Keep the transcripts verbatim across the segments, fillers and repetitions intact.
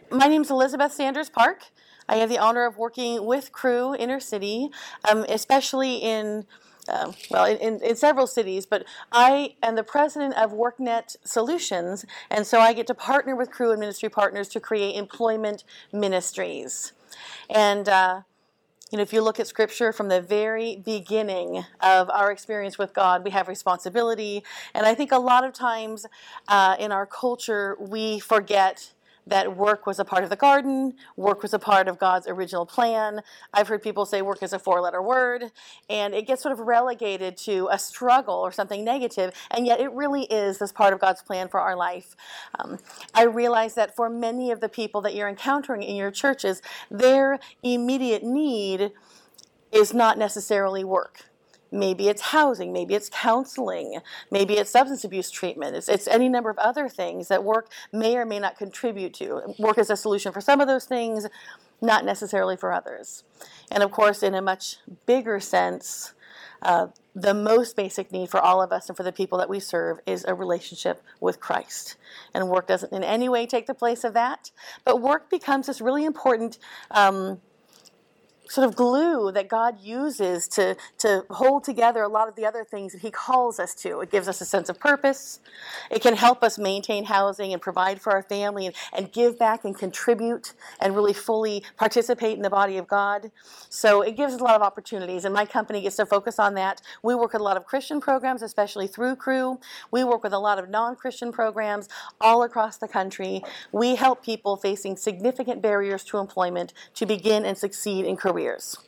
My name is Elizabeth Sanders Park. I have the honor of working with Cru Inner City, um, especially in, uh, well, in, in several cities, but I am the president of WorkNet Solutions, and so I get to partner with Cru and ministry partners to create employment ministries. And uh, you know, if you look at Scripture from the very beginning of our experience with God, we have responsibility. And I think a lot of times uh, in our culture, we forget that work was a part of the garden, work was a part of God's original plan. I've heard people say work is a four-letter word, and it gets sort of relegated to a struggle or something negative, and yet it really is this part of God's plan for our life. Um, I realize that for many of the people that you're encountering in your churches, their immediate need is not necessarily work. Maybe it's housing, maybe it's counseling, maybe it's substance abuse treatment. It's, it's any number of other things that work may or may not contribute to. Work is a solution for some of those things, not necessarily for others. And of course, in a much bigger sense, uh, the most basic need for all of us and for the people that we serve is a relationship with Christ. And work doesn't in any way take the place of that, but work becomes this really important um, sort of glue that God uses to, to hold together a lot of the other things that He calls us to. It gives us a sense of purpose. It can help us maintain housing and provide for our family and, and give back and contribute and really fully participate in the body of God. So it gives us a lot of opportunities, and my company gets to focus on that. We work with a lot of Christian programs, especially through Cru. We work with a lot of non-Christian programs all across the country. We help people facing significant barriers to employment to begin and succeed in careers.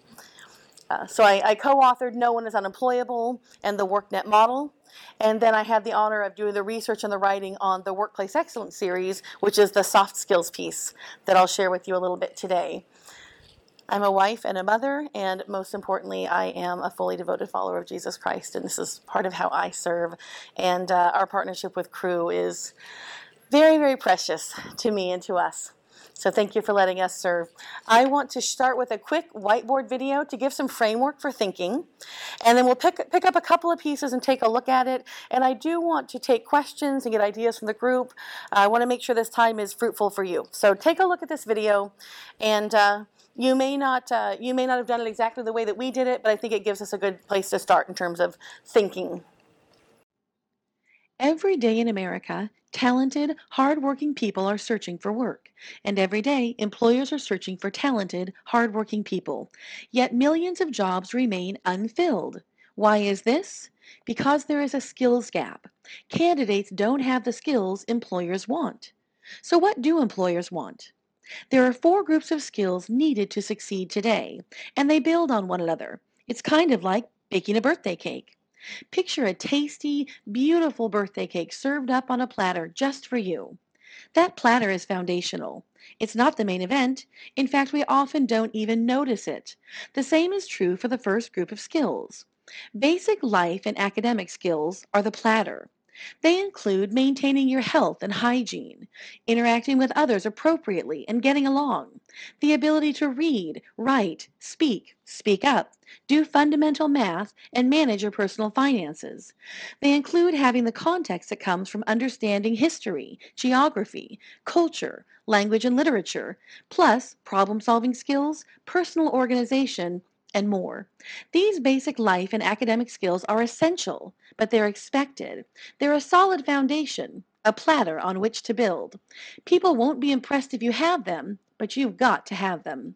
Uh, so I, I co-authored No One is Unemployable and the WorkNet model. And then I had the honor of doing the research and the writing on the Workplace Excellence series, which is the soft skills piece that I'll share with you a little bit today. I'm a wife and a mother, and most importantly, I am a fully devoted follower of Jesus Christ, and this is part of how I serve. And uh, our partnership with Cru is very, very precious to me and to us. So thank you for letting us serve. I want to start with a quick whiteboard video to give some framework for thinking, and then we'll pick, pick up a couple of pieces and take a look at it. And I do want to take questions and get ideas from the group. I want to make sure this time is fruitful for you. So take a look at this video, and uh, you may not uh, you may not have done it exactly the way that we did it, but I think it gives us a good place to start in terms of thinking. Every day in America, talented, hardworking people are searching for work. And every day, employers are searching for talented, hardworking people. Yet millions of jobs remain unfilled. Why is this? Because there is a skills gap. Candidates don't have the skills employers want. So what do employers want? There are four groups of skills needed to succeed today, and they build on one another. It's kind of like baking a birthday cake. Picture a tasty, beautiful birthday cake served up on a platter just for you. That platter is foundational. It's not the main event. In fact, we often don't even notice it. The same is true for the first group of skills. Basic life and academic skills are the platter. They include maintaining your health and hygiene, interacting with others appropriately and getting along, the ability to read, write, speak, speak up, do fundamental math, and manage your personal finances. They include having the context that comes from understanding history, geography, culture, language and literature, plus problem-solving skills, personal organization, and more. These basic life and academic skills are essential, but they're expected. They're a solid foundation, a platter on which to build. People won't be impressed if you have them, but you've got to have them.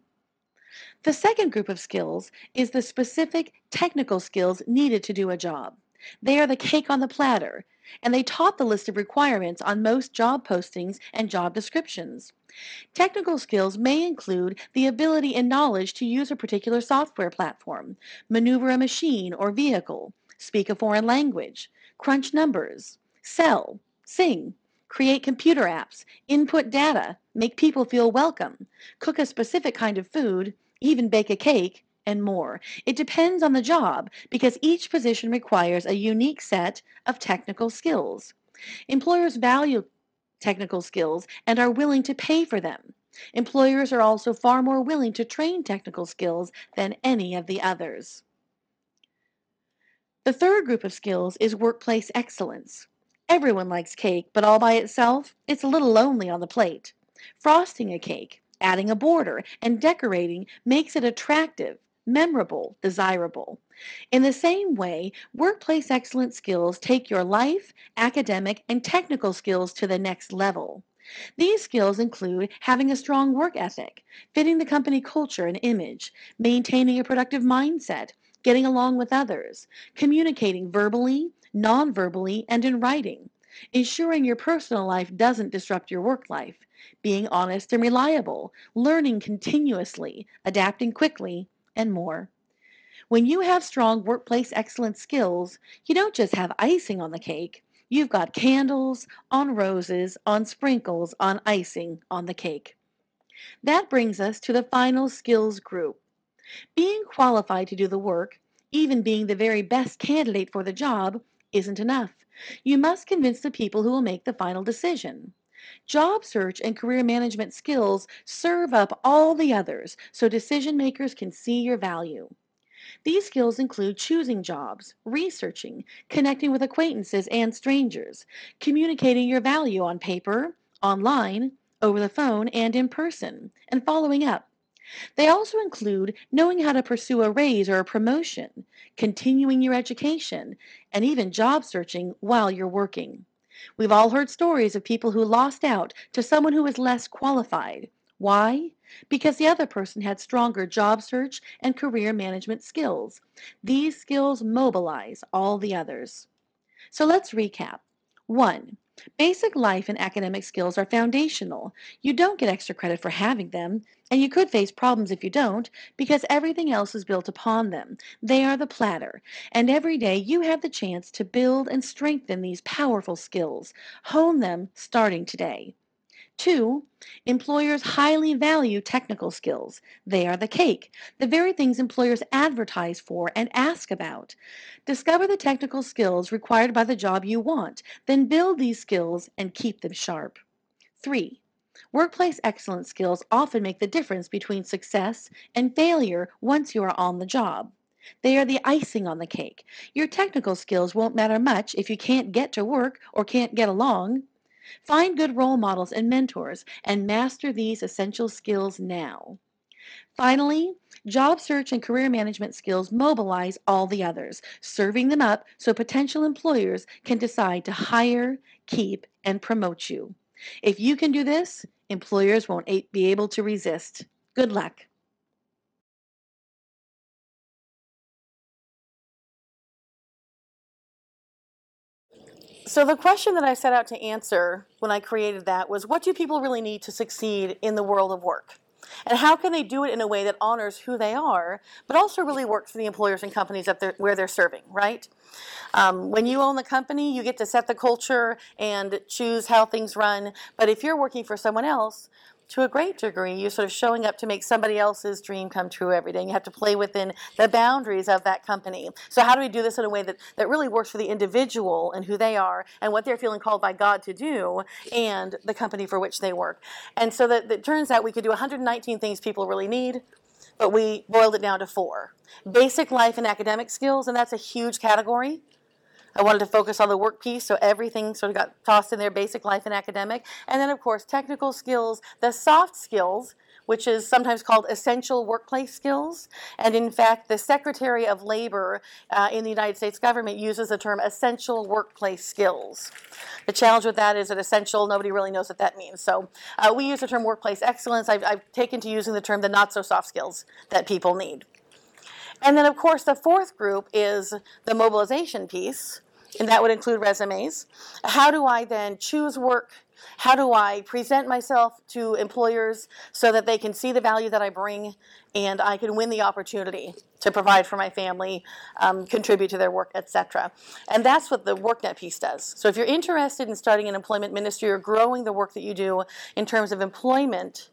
The second group of skills is the specific technical skills needed to do a job. They are the cake on the platter, and they top the list of requirements on most job postings and job descriptions. Technical skills may include the ability and knowledge to use a particular software platform, maneuver a machine or vehicle, speak a foreign language, crunch numbers, sell, sing, create computer apps, input data, make people feel welcome, cook a specific kind of food, even bake a cake, and more. It depends on the job because each position requires a unique set of technical skills. Employers value technical skills and are willing to pay for them. Employers are also far more willing to train technical skills than any of the others. The third group of skills is workplace excellence. Everyone likes cake, but all by itself, it's a little lonely on the plate. Frosting a cake, adding a border, and decorating makes it attractive, memorable, desirable. In the same way, workplace excellence skills take your life, academic, and technical skills to the next level. These skills include having a strong work ethic, fitting the company culture and image, maintaining a productive mindset, getting along with others, communicating verbally, non-verbally, and in writing, ensuring your personal life doesn't disrupt your work life, being honest and reliable, learning continuously, adapting quickly, and more. When you have strong workplace excellence skills, you don't just have icing on the cake. You've got candles on roses, on sprinkles, on icing on the cake. That brings us to the final skills group. Being qualified to do the work, even being the very best candidate for the job, isn't enough. You must convince the people who will make the final decision. Job search and career management skills serve up all the others so decision makers can see your value. These skills include choosing jobs, researching, connecting with acquaintances and strangers, communicating your value on paper, online, over the phone, and in person, and following up. They also include knowing how to pursue a raise or a promotion, continuing your education, and even job searching while you're working. We've all heard stories of people who lost out to someone who was less qualified. Why? Because the other person had stronger job search and career management skills. These skills mobilize all the others. So let's recap. One, basic life and academic skills are foundational. You don't get extra credit for having them, and you could face problems if you don't, because everything else is built upon them. They are the platter, and every day you have the chance to build and strengthen these powerful skills. Hone them starting today. Two, employers highly value technical skills. They are the cake, the very things employers advertise for and ask about. Discover the technical skills required by the job you want, then build these skills and keep them sharp. Three, workplace excellence skills often make the difference between success and failure once you are on the job. They are the icing on the cake. Your technical skills won't matter much if you can't get to work or can't get along. Find good role models and mentors and master these essential skills now. Finally, job search and career management skills mobilize all the others, serving them up so potential employers can decide to hire, keep, and promote you. If you can do this, employers won't be able to resist. Good luck. So the question that I set out to answer when I created that was, what do people really need to succeed in the world of work? And how can they do it in a way that honors who they are, but also really works for the employers and companies that they're, where they're serving, right? Um, when you own the company, you get to set the culture and choose how things run. But if you're working for someone else, to a great degree, you're sort of showing up to make somebody else's dream come true every day. And you have to play within the boundaries of that company. So how do we do this in a way that, that really works for the individual and who they are and what they're feeling called by God to do and the company for which they work? And so that it turns out we could do one hundred nineteen things people really need, but we boiled it down to four. Basic life and academic skills, and that's a huge category. I wanted to focus on the work piece, so everything sort of got tossed in there, basic life and academic. And then, of course, technical skills, the soft skills, which is sometimes called essential workplace skills. And in fact, the Secretary of Labor uh, in the United States government uses the term essential workplace skills. The challenge with that is that essential, nobody really knows what that means. So uh, we use the term workplace excellence. I've, I've taken to using the term the not-so-soft skills that people need. And then, of course, the fourth group is the mobilization piece, and that would include resumes. How do I then choose work? How do I present myself to employers so that they can see the value that I bring and I can win the opportunity to provide for my family, um, contribute to their work, et cetera. And that's what the WorkNet piece does. So if you're interested in starting an employment ministry or growing the work that you do in terms of employment,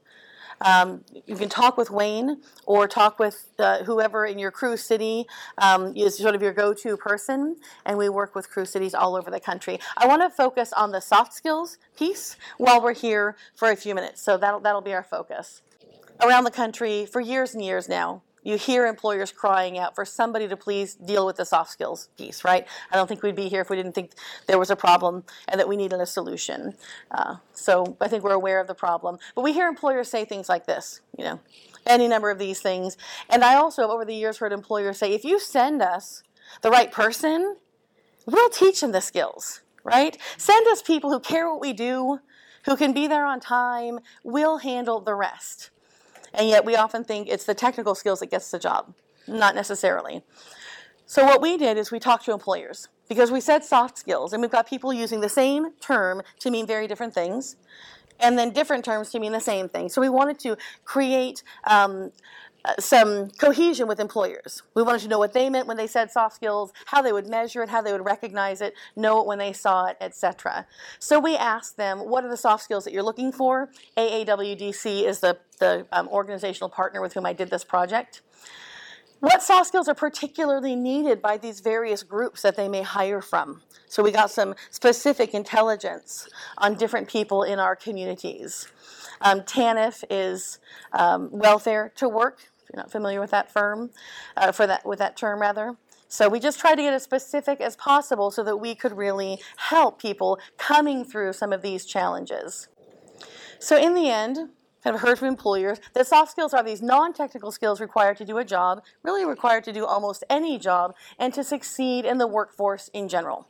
Um, you can talk with Wayne or talk with uh, whoever in your Cru City um, is sort of your go-to person, and we work with Cru Cities all over the country. I want to focus on the soft skills piece while we're here for a few minutes, so that'll, that'll be our focus. Around the country for years and years now, You hear employers crying out for somebody to please deal with the soft skills piece, right? I don't think we'd be here if we didn't think there was a problem and that we needed a solution. Uh, so I think we're aware of the problem. But we hear employers say things like this, you know, any number of these things. And I also have over the years heard employers say, if you send us the right person, we'll teach them the skills, right? Send us people who care what we do, who can be there on time, we'll handle the rest. And yet we often think it's the technical skills that gets the job. Not necessarily. So what we did is we talked to employers because we said soft skills, and we've got people using the same term to mean very different things, and then different terms to mean the same thing. So we wanted to create um, Uh, some cohesion with employers. We wanted to know what they meant when they said soft skills, how they would measure it, how they would recognize it, know it when they saw it, et cetera. So we asked them, what are the soft skills that you're looking for? A A W D C is the, the um, organizational partner with whom I did this project. What soft skills are particularly needed by these various groups that they may hire from? So we got some specific intelligence on different people in our communities. Um, TANF is um, welfare to work, if you're not familiar with that firm, uh, for that with that term rather. So we just tried to get as specific as possible so that we could really help people coming through some of these challenges. So in the end, kind of heard from employers that soft skills are these non-technical skills required to do a job, really required to do almost any job, and to succeed in the workforce in general.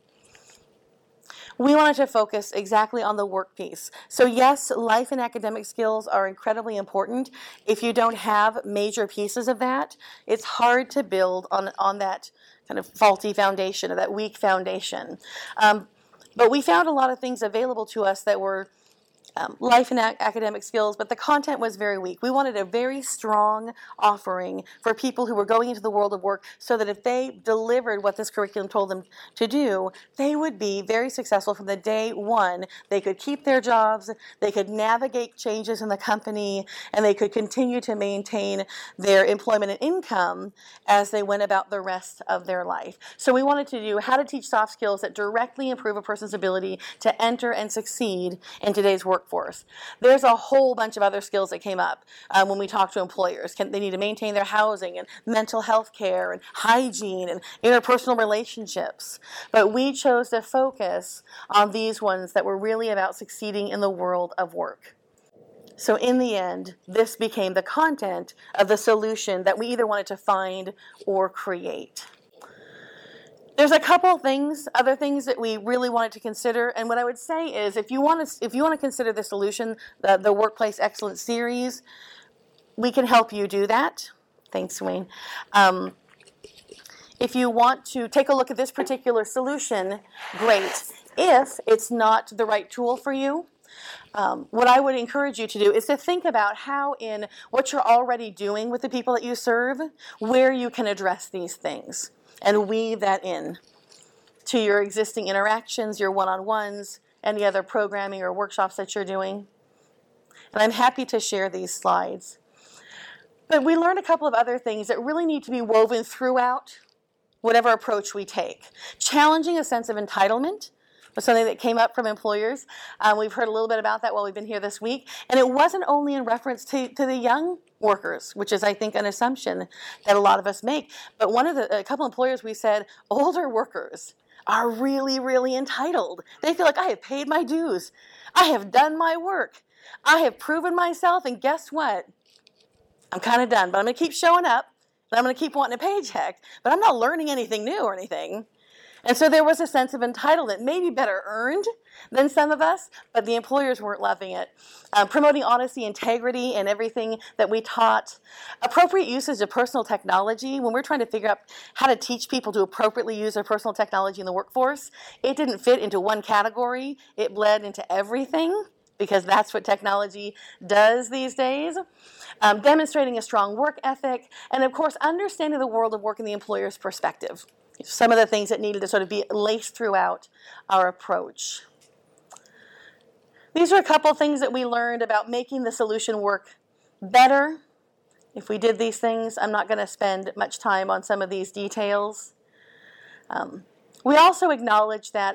We wanted to focus exactly on the work piece. So yes, life and academic skills are incredibly important. If you don't have major pieces of that, it's hard to build on, on that kind of faulty foundation or that weak foundation. Um, but we found a lot of things available to us that were Um, life and ac- academic skills, but the content was very weak. We wanted a very strong offering for people who were going into the world of work so that if they delivered what this curriculum told them to do, they would be very successful from the day one. They could keep their jobs, they could navigate changes in the company, and they could continue to maintain their employment and income as they went about the rest of their life. So we wanted to do how to teach soft skills that directly improve a person's ability to enter and succeed in today's work. Workforce. There's a whole bunch of other skills that came up um, when we talked to employers. Can, they need to maintain their housing and mental health care and hygiene and interpersonal relationships. But we chose to focus on these ones that were really about succeeding in the world of work. So in the end, this became the content of the solution that we either wanted to find or create. There's a couple of things, other things that we really wanted to consider, and what I would say is, if you want to, if you want to consider the solution, the, the Workplace Excellence Series, we can help you do that. Thanks, Wayne. Um, if you want to take a look at this particular solution, great. If it's not the right tool for you, Um, what I would encourage you to do is to think about how in what you're already doing with the people that you serve, where you can address these things and weave that in to your existing interactions, your one-on-ones, any other programming or workshops that you're doing. And I'm happy to share these slides. But we learned a couple of other things that really need to be woven throughout whatever approach we take. Challenging a sense of entitlement was something that came up from employers. Um, we've heard a little bit about that while we've been here this week. And it wasn't only in reference to, to the young workers, which is, I think, an assumption that a lot of us make. But one of the, a couple employers, we said, older workers are really, really entitled. They feel like, I have paid my dues. I have done my work. I have proven myself, and guess what? I'm kind of done, but I'm going to keep showing up, and I'm going to keep wanting a paycheck, but I'm not learning anything new or anything. And so there was a sense of entitlement, maybe better earned than some of us, but the employers weren't loving it. Uh, promoting honesty, integrity, and everything that we taught. Appropriate usage of personal technology. When we're trying to figure out how to teach people to appropriately use their personal technology in the workforce, it didn't fit into one category. It bled into everything, because that's what technology does these days. Um, demonstrating a strong work ethic, and of course, understanding the world of work in the employer's perspective. Some of the things that needed to sort of be laced throughout our approach. These are a couple of things that we learned about making the solution work better. If we did these things, I'm not going to spend much time on some of these details. Um, we also acknowledge that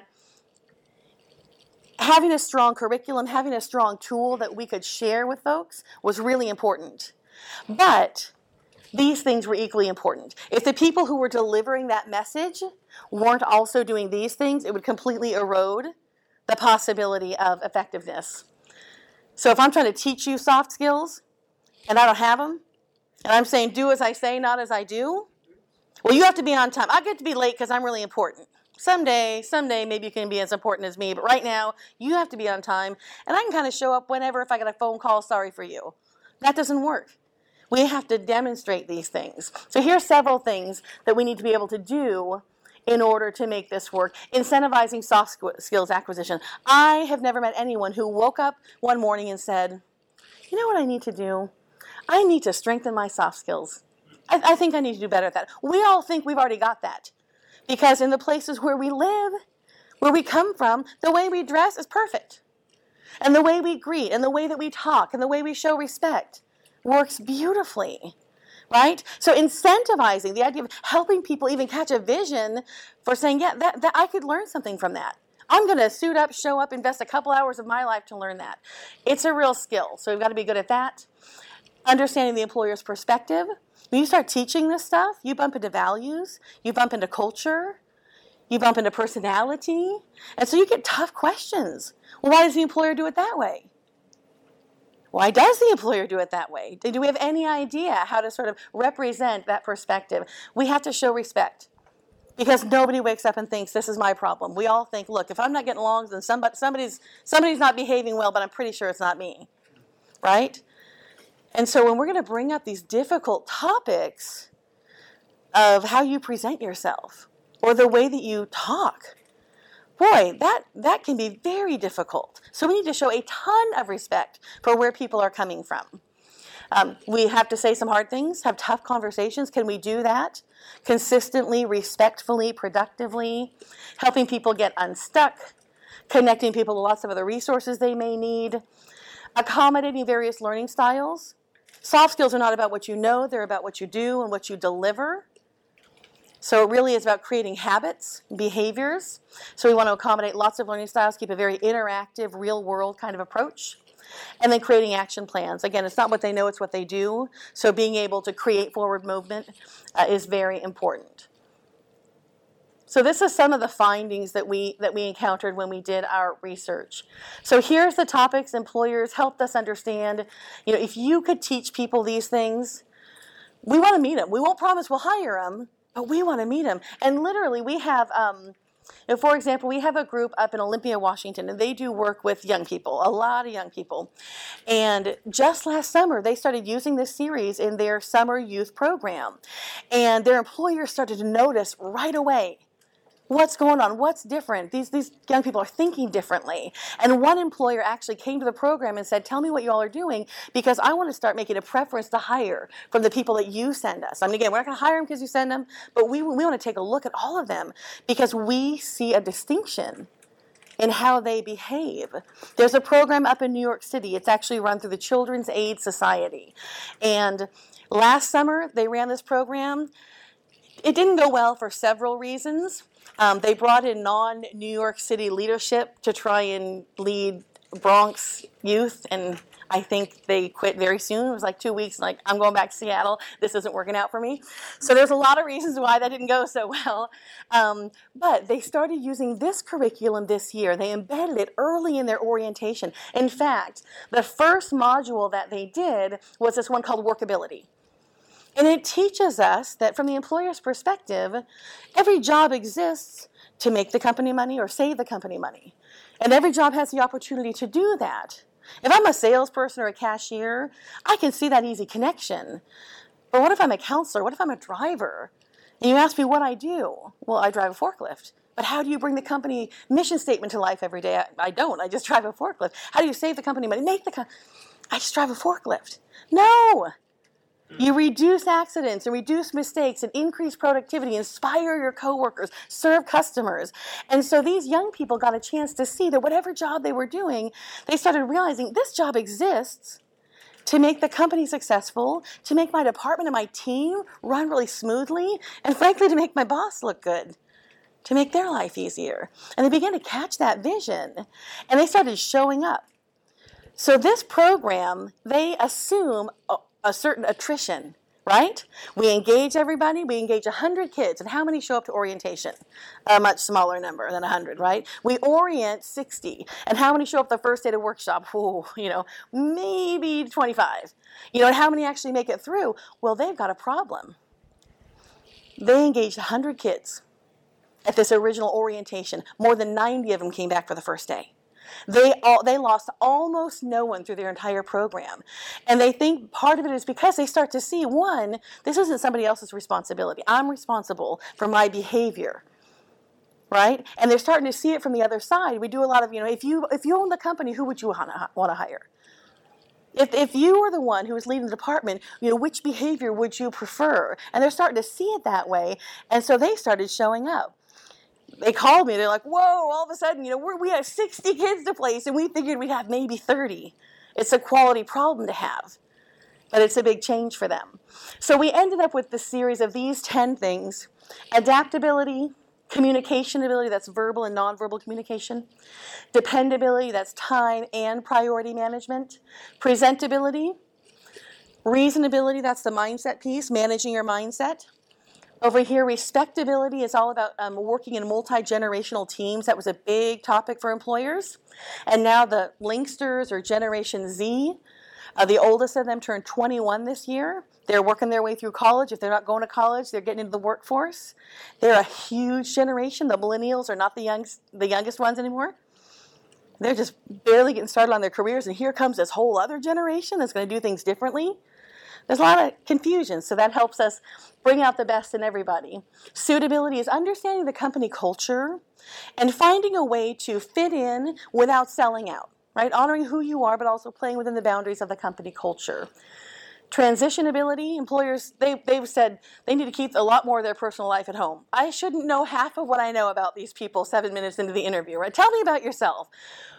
having a strong curriculum, having a strong tool that we could share with folks was really important. But these things were equally important. If the people who were delivering that message weren't also doing these things, it would completely erode the possibility of effectiveness. So if I'm trying to teach you soft skills and I don't have them, and I'm saying do as I say, not as I do, well, you have to be on time. I get to be late because I'm really important. Someday, someday, maybe you can be as important as me, but right now, you have to be on time, and I can kind of show up whenever if I get a phone call, sorry for you. That doesn't work. We have to demonstrate these things. So here's several things that we need to be able to do in order to make this work. Incentivizing soft skills acquisition. I have never met anyone who woke up one morning and said, you know what I need to do? I need to strengthen my soft skills. I, I think I need to do better at that. We all think we've already got that. Because in the places where we live, where we come from, the way we dress is perfect. And the way we greet, and the way that we talk, and the way we show respect works beautifully, right? So incentivizing, the idea of helping people even catch a vision for saying, yeah, that, that I could learn something from that. I'm going to suit up, show up, invest a couple hours of my life to learn that. It's a real skill, so we've got to be good at that. Understanding the employer's perspective. When you start teaching this stuff, you bump into values, you bump into culture, you bump into personality, and so you get tough questions. Well, why does the employer do it that way? Why does the employer do it that way? Do we have any idea how to sort of represent that perspective? We have to show respect because nobody wakes up and thinks, this is my problem. We all think, look, if I'm not getting along, then somebody, somebody's, somebody's not behaving well, but I'm pretty sure it's not me, right? And so when we're going to bring up these difficult topics of how you present yourself or the way that you talk, boy, that, that can be very difficult. So we need to show a ton of respect for where people are coming from. Um, we have to say some hard things, have tough conversations. Can we do that consistently, respectfully, productively, helping people get unstuck, connecting people to lots of other resources they may need, accommodating various learning styles. Soft skills are not about what you know, they're about what you do and what you deliver. So it really is about creating habits, behaviors. So we want to accommodate lots of learning styles, keep a very interactive, real-world kind of approach. And then creating action plans. Again, it's not what they know, it's what they do. So being able to create forward movement uh, is very important. So this is some of the findings that we that we encountered when we did our research. So here's the topics employers helped us understand. You know, if you could teach people these things, we want to meet them. We won't promise we'll hire them, but we want to meet them. And literally, we have, um, you know, for example, we have a group up in Olympia, Washington, and they do work with young people, a lot of young people. And just last summer, they started using this series in their summer youth program. And their employers started to notice right away what's going on, what's different. These, these young people are thinking differently. And one employer actually came to the program and said, tell me what you all are doing because I want to start making a preference to hire from the people that you send us. I mean, again, we're not going to hire them because you send them, but we, we want to take a look at all of them because we see a distinction in how they behave. There's a program up in New York City. It's actually run through the Children's Aid Society. And last summer, they ran this program. It didn't go well for several reasons. Um, they brought in non-New York City leadership to try and lead Bronx youth, and I think they quit very soon. It was like two weeks, like, I'm going back to Seattle. This isn't working out for me. So there's a lot of reasons why that didn't go so well. Um, but they started using this curriculum this year. They embedded it early in their orientation. In fact, the first module that they did was this one called Workability. And it teaches us that from the employer's perspective, every job exists to make the company money or save the company money. And every job has the opportunity to do that. If I'm a salesperson or a cashier, I can see that easy connection. But what if I'm a counselor? What if I'm a driver? And you ask me what I do. Well, I drive a forklift. But how do you bring the company mission statement to life every day? I, I don't. I just drive a forklift. How do you save the company money? Make the co- I just drive a forklift. No! You reduce accidents and reduce mistakes and increase productivity, inspire your coworkers, serve customers. And so these young people got a chance to see that whatever job they were doing, they started realizing this job exists to make the company successful, to make my department and my team run really smoothly, and frankly, to make my boss look good, to make their life easier. And they began to catch that vision, and they started showing up. So this program, they assume a certain attrition right? We engage everybody. We engage one hundred kids. And how many show up to orientation? A much smaller number than one hundred, right? We orient sixty. And how many show up the first day to workshop? Ooh, you know, maybe twenty-five. You know, and how many actually make it through? Well, they've got a problem. They engaged one hundred kids at this original orientation. More than ninety of them came back for the first day. They all they lost almost no one through their entire program. And they think part of it is because they start to see, one, this isn't somebody else's responsibility. I'm responsible for my behavior. Right? And they're starting to see it from the other side. We do a lot of, you know, if you if you own the company, who would you want to hire? If if you were the one who was leading the department, you know, which behavior would you prefer? And they're starting to see it that way. And so they started showing up. They called me. They're like, whoa, all of a sudden, you know, we're, we have sixty kids to place, and we figured we'd have maybe thirty. It's a quality problem to have, but it's a big change for them. So we ended up with this series of these ten things: adaptability, communication ability, that's verbal and nonverbal communication; dependability, that's time and priority management; presentability; reasonability, that's the mindset piece, managing your mindset. Over here, respectability is all about um, working in multi-generational teams. That was a big topic for employers. And now the Linksters, or Generation Z, uh, the oldest of them turned twenty-one this year. They're working their way through college. If they're not going to college, they're getting into the workforce. They're a huge generation. The millennials are not the, youngst, the youngest ones anymore. They're just barely getting started on their careers, and here comes this whole other generation that's going to do things differently. There's a lot of confusion, so that helps us bring out the best in everybody. Suitability is understanding the company culture and finding a way to fit in without selling out, right? Honoring who you are, but also playing within the boundaries of the company culture. Transitionability, employers, they, they've said they need to keep a lot more of their personal life at home. I shouldn't know half of what I know about these people seven minutes into the interview, right? Tell me about yourself.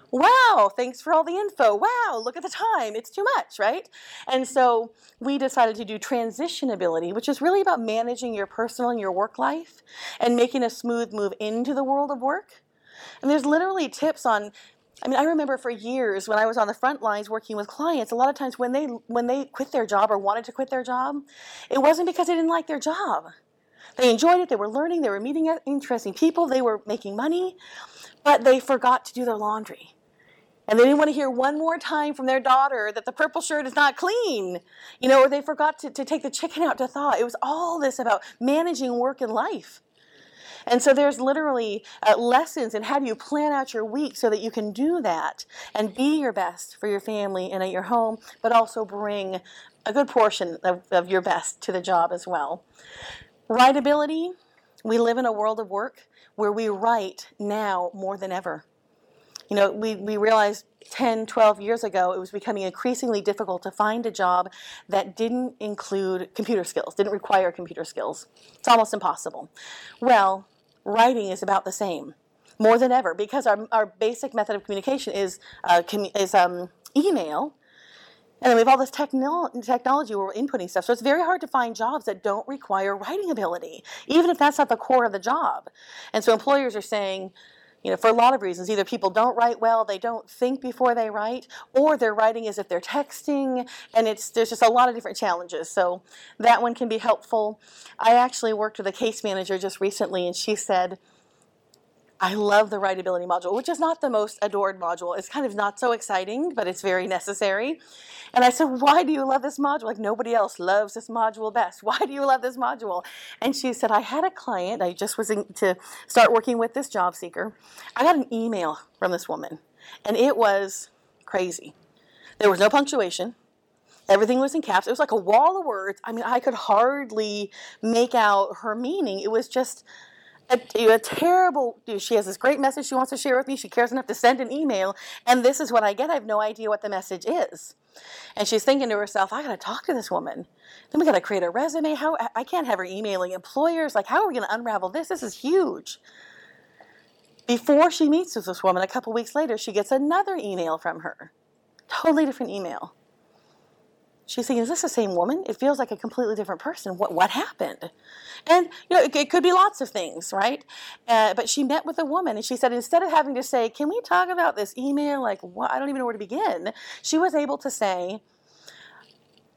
Wow, thanks for all the info. Wow, look at the time. It's too much, right? And so we decided to do transitionability, which is really about managing your personal and your work life and making a smooth move into the world of work. And there's literally tips on, I mean, I remember for years when I was on the front lines working with clients, a lot of times when they when they quit their job or wanted to quit their job, it wasn't because they didn't like their job. They enjoyed it, they were learning, they were meeting interesting people, they were making money, but they forgot to do their laundry. And they didn't want to hear one more time from their daughter that the purple shirt is not clean, you know, or they forgot to, to take the chicken out to thaw. It was all this about managing work and life. And so there's literally uh, lessons in how do you plan out your week so that you can do that and be your best for your family and at your home, but also bring a good portion of, of your best to the job as well. Writability, we live in a world of work where we write now more than ever. You know, we, we realized ten, twelve years ago it was becoming increasingly difficult to find a job that didn't include computer skills, didn't require computer skills. It's almost impossible. Well, writing is about the same, more than ever, because our, our basic method of communication is, uh, commu- is um, email. And then we have all this techno- technology where we're inputting stuff. So it's very hard to find jobs that don't require writing ability, even if that's not the core of the job. And so employers are saying, you know, for a lot of reasons, either people don't write well, they don't think before they write, or they're writing as if they're texting, and it's there's just a lot of different challenges. So that one can be helpful. I actually worked with a case manager just recently, and she said, I love the writability module, which is not the most adored module. It's kind of not so exciting, but it's very necessary. And I said, why do you love this module? Like nobody else loves this module best. Why do you love this module? And she said, I had a client, I just was in, to start working with this job seeker. I got an email from this woman, and it was crazy. There was no punctuation. Everything was in caps. It was like a wall of words. I mean, I could hardly make out her meaning. It was just A, a terrible, she has this great message she wants to share with me. She cares enough to send an email, and this is what I get. I have no idea what the message is. And she's thinking to herself, I got to talk to this woman. Then we got to create a resume. How I can't have her emailing employers. Like, how are we going to unravel this? This is huge. Before she meets with this woman, a couple weeks later, she gets another email from her. Totally different email. She's thinking, is this the same woman? It feels like a completely different person. What what happened? And, you know, it, it could be lots of things, right? Uh, but she met with a woman, and she said, instead of having to say, can we talk about this email? Like, what? I don't even know where to begin. She was able to say,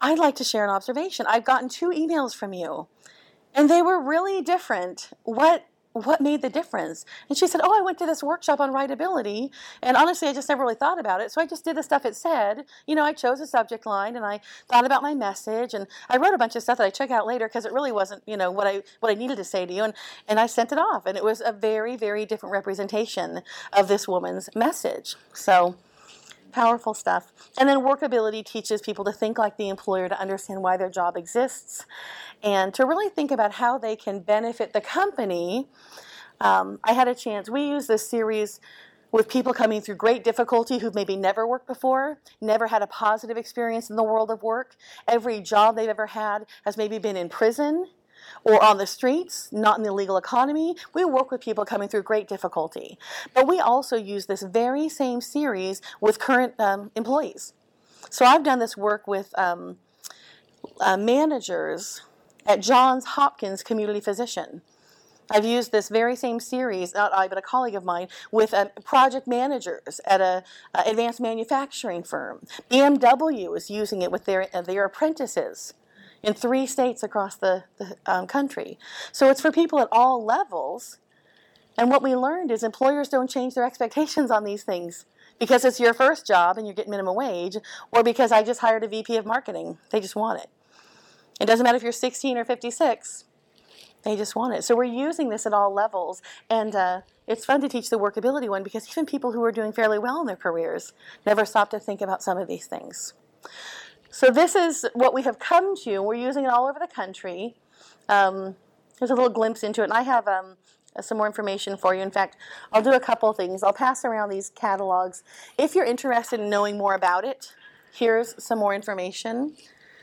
I'd like to share an observation. I've gotten two emails from you, and they were really different. What what made the difference? And she said, oh, I went to this workshop on writability, and honestly, I just never really thought about it, so I just did the stuff it said. You know, I chose a subject line, and I thought about my message, and I wrote a bunch of stuff that I check out later because it really wasn't, you know, what I what I needed to say to you, and, and I sent it off, and it was a very, very different representation of this woman's message. So, powerful stuff. And then workability teaches people to think like the employer, to understand why their job exists, and to really think about how they can benefit the company. Um, I had a chance, we use this series with people coming through great difficulty who've maybe never worked before, never had a positive experience in the world of work. Every job they've ever had has maybe been in prison or on the streets, not in the legal economy. We work with people coming through great difficulty. But we also use this very same series with current um, employees. So I've done this work with um, uh, managers at Johns Hopkins Community Physician. I've used this very same series, not I, but a colleague of mine, with uh, project managers at a uh, advanced manufacturing firm. B M W is using it with their, uh, their apprentices in three states across the, the um, country. So it's for people at all levels. And what we learned is employers don't change their expectations on these things because it's your first job and you're getting minimum wage, or because I just hired a V P of marketing. They just want it. It doesn't matter if you're sixteen or fifty-six. They just want it. So we're using this at all levels. And uh, it's fun to teach the workability one because even people who are doing fairly well in their careers never stop to think about some of these things. So this is what we have come to. We're using it all over the country. Um, there's a little glimpse into it. And I have um, some more information for you. In fact, I'll do a couple things. I'll pass around these catalogs. If you're interested in knowing more about it, here's some more information.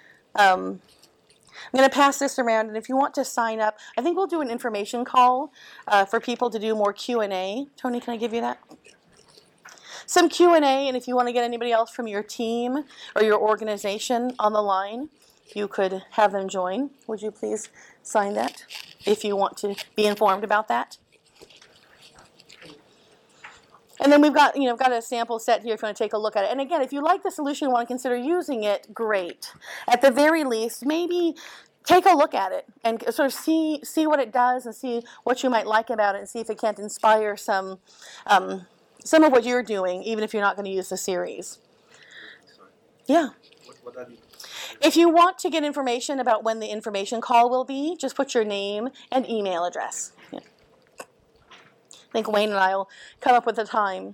Um, I'm going to pass this around, and if you want to sign up, I think we'll do an information call uh, for people to do more Q and A. Tony, can I give you that? Some Q and A, and if you want to get anybody else from your team or your organization on the line, you could have them join. Would you please sign that if you want to be informed about that? And then we've got, you know, got a sample set here if you want to take a look at it. And again, if you like the solution and want to consider using it, great. At the very least, maybe take a look at it and sort of see see what it does and see what you might like about it and see if it can't inspire some um, some of what you're doing, even if you're not going to use the series. Yeah. What, what if you want to get information about when the information call will be, just put your name and email address. Yeah. I think Wayne and I will come up with a time.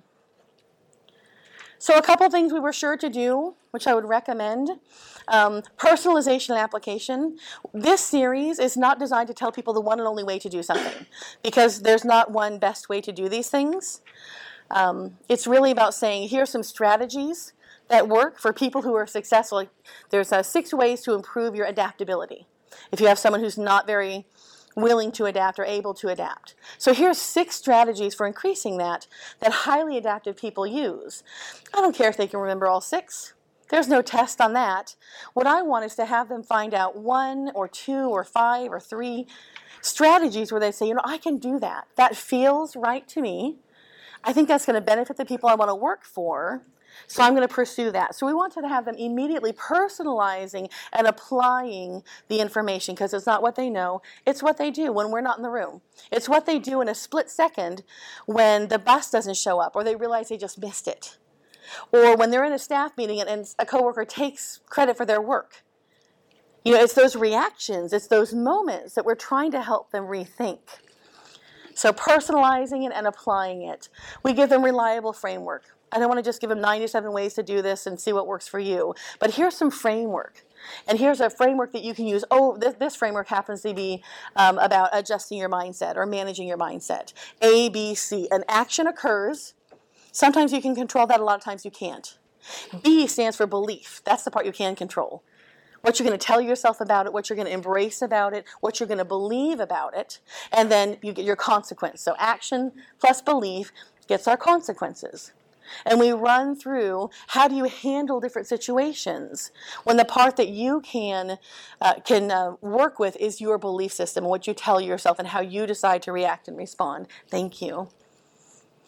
So a couple things we were sure to do, which I would recommend. Um, personalization and application. This series is not designed to tell people the one and only way to do something, because there's not one best way to do these things. Um, it's really about saying, here's some strategies that work for people who are successful. There's uh, six ways to improve your adaptability if you have someone who's not very willing to adapt or able to adapt. So here's six strategies for increasing that that highly adaptive people use. I don't care if they can remember all six. There's no test on that. What I want is to have them find out one or two or five or three strategies where they say, you know, I can do that. That feels right to me. I think that's going to benefit the people I want to work for. So I'm going to pursue that. So we wanted to have them immediately personalizing and applying the information, because it's not what they know, it's what they do when we're not in the room. It's what they do in a split second when the bus doesn't show up or they realize they just missed it. Or when they're in a staff meeting and, and a coworker takes credit for their work. You know, it's those reactions, it's those moments that we're trying to help them rethink. So personalizing it and applying it. We give them reliable framework. I don't want to just give them ninety-seven ways to do this and see what works for you. But here's some framework. And here's a framework that you can use. Oh, this, this framework happens to be um, about adjusting your mindset or managing your mindset. A, B, C. An action occurs. Sometimes you can control that. A lot of times you can't. B stands for belief. That's the part you can control. What you're going to tell yourself about it, what you're going to embrace about it, what you're going to believe about it. And then you get your consequence. So action plus belief gets our consequences. And we run through how do you handle different situations when the part that you can uh, can uh, work with is your belief system, what you tell yourself and how you decide to react and respond. Thank you.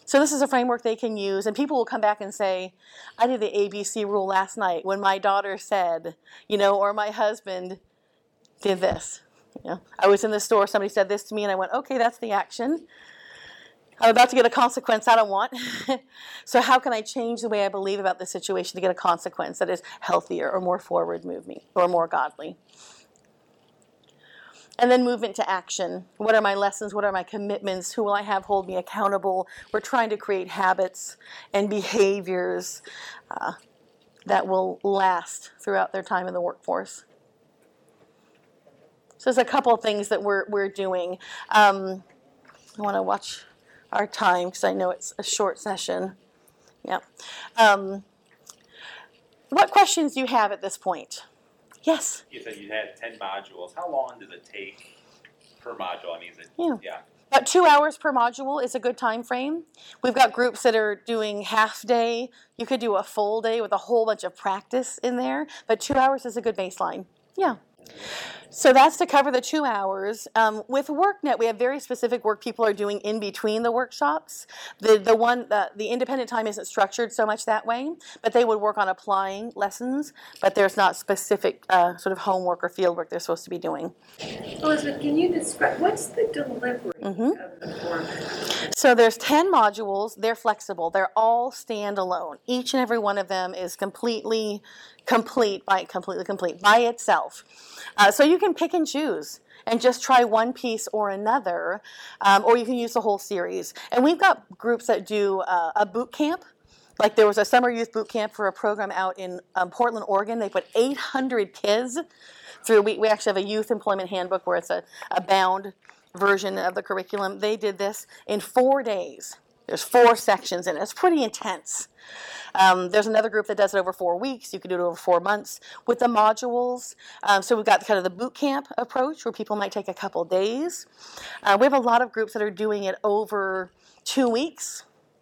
So this is a framework they can use, and people will come back and say, I did the A B C rule last night when my daughter said, you know, or my husband did this. You know, I was in the store, somebody said this to me, and I went, okay, that's the action. I'm about to get a consequence I don't want. So how can I change the way I believe about the situation to get a consequence that is healthier or more forward moving or more godly? And then movement to action. What are my lessons? What are my commitments? Who will I have hold me accountable? We're trying to create habits and behaviors uh, that will last throughout their time in the workforce. So there's a couple of things that we're, we're doing. Um, I want to watch our time because I know it's a short session. Yeah. Um, what questions do you have at this point? Yes? You said you had ten modules. How long does it take per module? I mean, is it, Yeah. yeah. About two hours per module is a good time frame. We've got groups that are doing half day. You could do a full day with a whole bunch of practice in there, but two hours is a good baseline. Yeah. So that's to cover the two hours. Um, with WorkNet, we have very specific work people are doing in between the workshops. The the one the, the independent time isn't structured so much that way, but they would work on applying lessons. But there's not specific uh, sort of homework or field work they're supposed to be doing. Elizabeth, can you describe what's the delivery Mm-hmm. of the format? So there's ten modules. They're flexible. They're all standalone. Each and every one of them is completely complete by completely complete by itself. Uh, so you can pick and choose and just try one piece or another, um, or you can use the whole series. And we've got groups that do uh, a boot camp. Like there was a summer youth boot camp for a program out in um, Portland, Oregon. They put eight hundred kids through. We, we actually have a youth employment handbook where it's a, a bound version of the curriculum. They did this in four days. There's four sections in it. It's pretty intense. Um, there's another group that does it over four weeks. You can do it over four months with the modules. Um, so we've got kind of the boot camp approach where people might take a couple days. Uh, we have a lot of groups that are doing it over two weeks,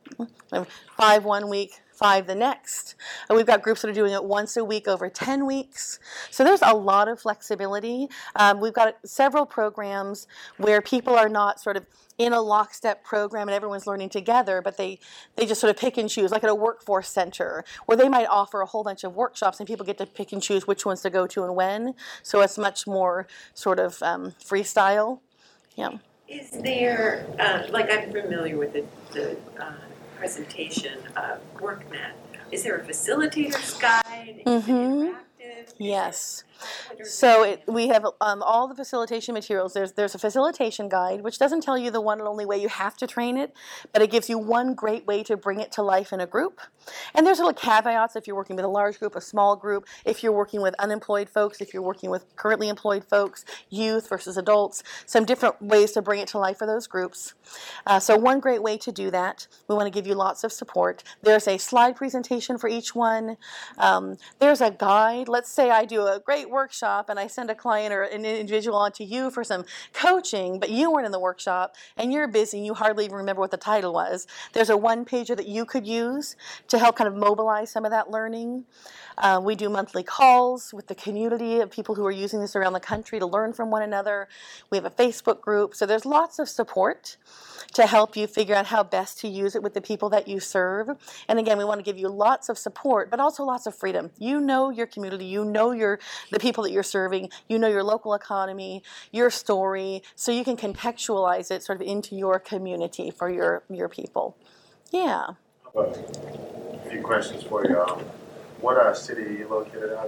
five one week, five the next. And we've got groups that are doing it once a week over ten weeks. So there's a lot of flexibility. Um, we've got several programs where people are not sort of in a lockstep program and everyone's learning together, but they, they just sort of pick and choose, like at a workforce center, where they might offer a whole bunch of workshops and people get to pick and choose which ones to go to and when. So it's much more sort of um, freestyle. Yeah. Is there, uh, like I'm familiar with the, the uh, presentation of WorkNet, is there a facilitator's guide? Is Mm-hmm. it interactive? Yes. What are So the- it, we have um, all the facilitation materials. There's there's a facilitation guide, which doesn't tell you the one and only way you have to train it, but it gives you one great way to bring it to life in a group. And there's little caveats if you're working with a large group, a small group, if you're working with unemployed folks, if you're working with currently employed folks, youth versus adults, some different ways to bring it to life for those groups. Uh, so one great way to do that, we want to give you lots of support. There's a slide presentation for each one. Um, there's a guide. Let's say I do a great workshop and I send a client or an individual on to you for some coaching, but you weren't in the workshop and you're busy and you hardly even remember what the title was. There's a one-pager that you could use to help kind of mobilize some of that learning. Uh, we do monthly calls with the community of people who are using this around the country to learn from one another. We have a Facebook group. So there's lots of support to help you figure out how best to use it with the people that you serve. And again, we want to give you lots of support, but also lots of freedom. You know your community, you know your the people that you're serving, you know your local economy, your story, so you can contextualize it sort of into your community for your, your people. Yeah. A few questions for you. Um, what uh, city are you located at?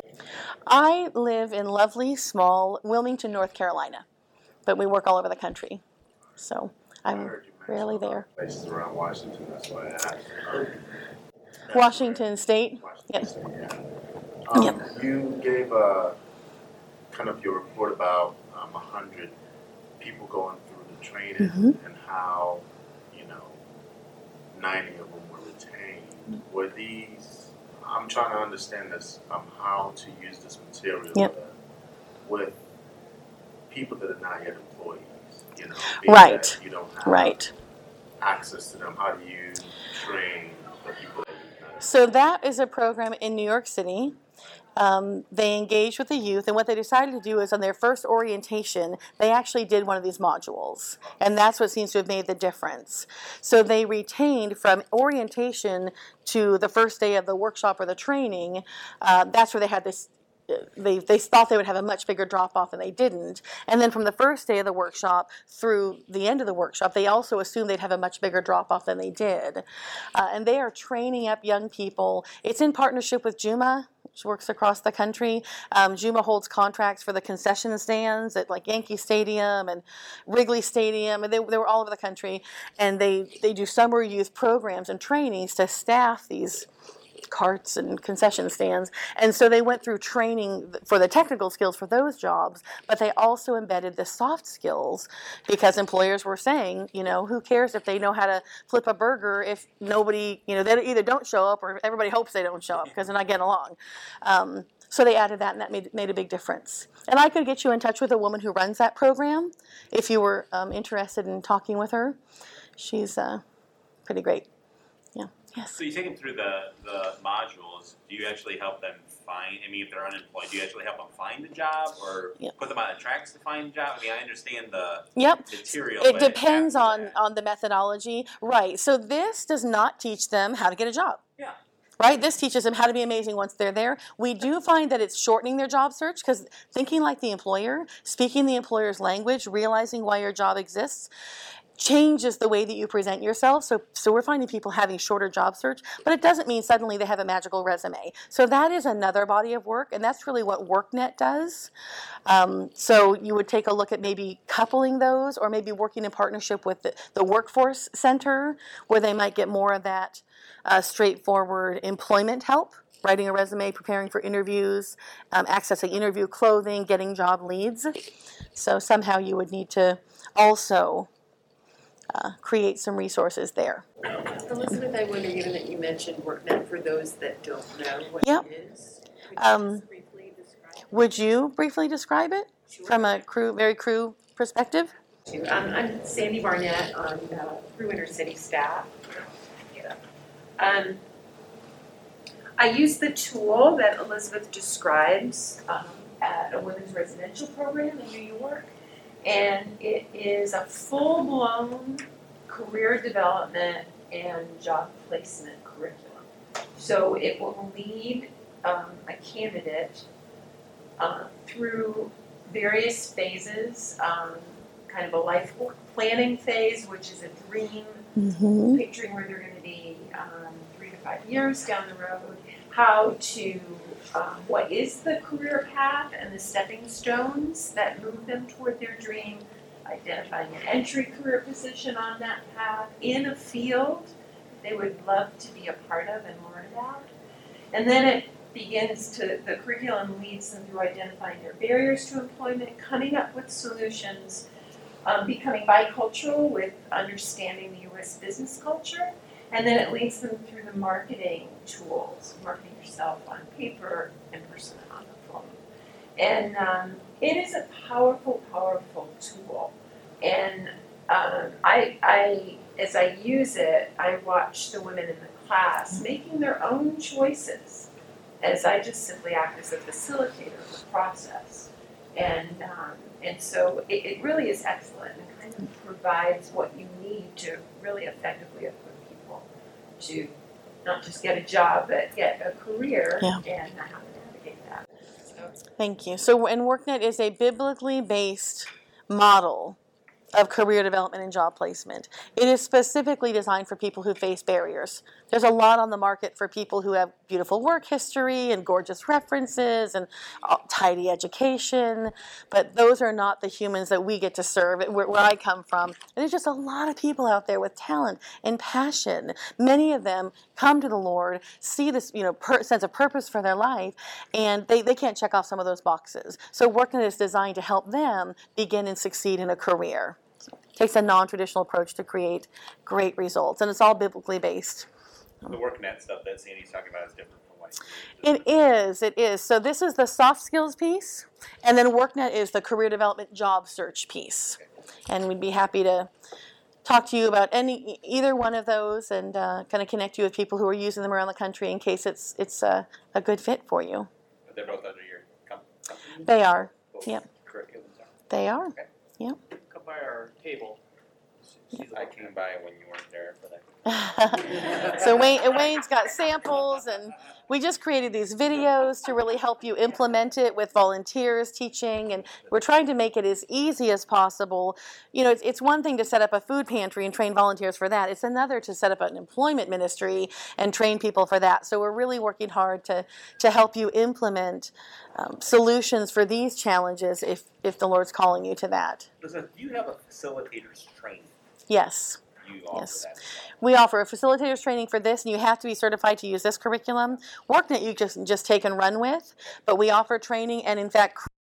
I live in lovely, small Wilmington, North Carolina, but we work all over the country. So I I'm heard you mention rarely a lot of there. Places around Washington, that's why I asked. Um, Washington State. Washington Yep. State, yeah. Um, Yep. You gave uh, kind of your report about um, one hundred people going through the training Mhm. and how, you know, ninety of them were retained. Were these, I'm trying to understand this, um, how to use this material Yep. uh, with people that are not yet employees, you know, being Right. that you don't have Right. access to them. How do you train the people that you have? So that is a program in New York City. Um, they engaged with the youth, and what they decided to do is on their first orientation, they actually did one of these modules, and that's what seems to have made the difference. So they retained from orientation to the first day of the workshop or the training, uh, that's where they had this They, they thought they would have a much bigger drop-off, and they didn't. And then from the first day of the workshop through the end of the workshop, they also assumed they'd have a much bigger drop-off than they did. Uh, and they are training up young people. It's in partnership with Juma, which works across the country. Um, Juma holds contracts for the concession stands at like Yankee Stadium and Wrigley Stadium, and they, they were all over the country. And they, they do summer youth programs and trainings to staff these carts and concession stands. And so they went through training for the technical skills for those jobs, but they also embedded the soft skills because employers were saying, you know, who cares if they know how to flip a burger if nobody, you know, they either don't show up or everybody hopes they don't show up because they're not getting along. Um, so they added that, and that made, made a big difference. And I could get you in touch with a woman who runs that program if you were um, interested in talking with her. She's uh, pretty great. Yeah. Yes. So you take them through the, the modules. Do you actually help them find, I mean, if they're unemployed, do you actually help them find a job or Yep. put them on the tracks to find a job? I mean, I understand the Yep. material. It but depends after on, that- on the methodology. Right. So this does not teach them how to get a job. Yeah. Right? This teaches them how to be amazing once they're there. We do find that it's shortening their job search because thinking like the employer, speaking the employer's language, realizing why your job exists, changes the way that you present yourself. So, so we're finding people having shorter job search, but it doesn't mean suddenly they have a magical resume. So that is another body of work, and that's really what WorkNet does. Um, so you would take a look at maybe coupling those, or maybe working in partnership with the, the Workforce Center, where they might get more of that uh, straightforward employment help, writing a resume, preparing for interviews, um, accessing interview clothing, getting job leads. So somehow you would need to also Uh, create some resources there. Elizabeth, I wonder, given that you mentioned WorkNet, for those that don't know what Yep. it is, could you Um, just briefly describe Would you briefly describe it it? from a crew, very crew perspective? Um, I'm Sandy Barnett on the Crew Intercity staff. Um, I use the tool that Elizabeth describes um, at a women's residential program in New York, and it is a full-blown career development and job placement curriculum. So it will lead um, a candidate uh, through various phases, um, kind of a life work planning phase, which is a dream, Mm-hmm. picturing where they're going to be um, three to five years down the road, how to, um, what is the career path and the stepping stones that move them toward their dream, identifying an entry career position on that path in a field they would love to be a part of and learn about. And then it begins to, the curriculum leads them through identifying their barriers to employment, coming up with solutions, um, becoming bicultural with understanding the U S business culture, and then it leads them through the marketing tools, marketing yourself on paper, in person, and on the phone. And um, it is a powerful, powerful tool. And um, I, I, as I use it, I watch the women in the class making their own choices, as I just simply act as a facilitator of the process. And um, and so it, it really is excellent and kind of provides what you need to really effectively equip people to not just get a job, but get a career Yeah. and how to navigate that. So, Thank you. So, and WorkNet is a biblically based model of career development and job placement. It is specifically designed for people who face barriers. There's a lot on the market for people who have beautiful work history and gorgeous references and uh, tidy education, but those are not the humans that we get to serve where, where I come from. And there's just a lot of people out there with talent and passion. Many of them come to the Lord, see this, you know, per, sense of purpose for their life, and they, they can't check off some of those boxes. So WorkNet is designed to help them begin and succeed in a career. Takes a non-traditional approach to create great results, and it's all biblically based. The WorkNet stuff that Sandy's talking about is different from what It is, it is. So this is the soft skills piece, and then WorkNet is the career development job search piece. And we'd be happy to talk to you about any either one of those, and uh, kind of connect you with people who are using them around the country in case it's it's uh, a good fit for you. they're both under your com- company? They are. Both Yep. curriculums are? They are. Come by our table. See the I came by when you weren't there for that. So Wayne, Wayne's got samples, and we just created these videos to really help you implement it with volunteers teaching, and we're trying to make it as easy as possible. You know, it's, it's one thing to set up a food pantry and train volunteers for that. It's another to set up an employment ministry and train people for that. So we're really working hard to, to help you implement um, solutions for these challenges if, if the Lord's calling you to that. Listen, do you have a facilitator's training? Yes. You offer Yes. that as well? We offer a facilitator's training for this, and you have to be certified to use this curriculum. WorkNet you just just take and run with, but we offer training, and in fact,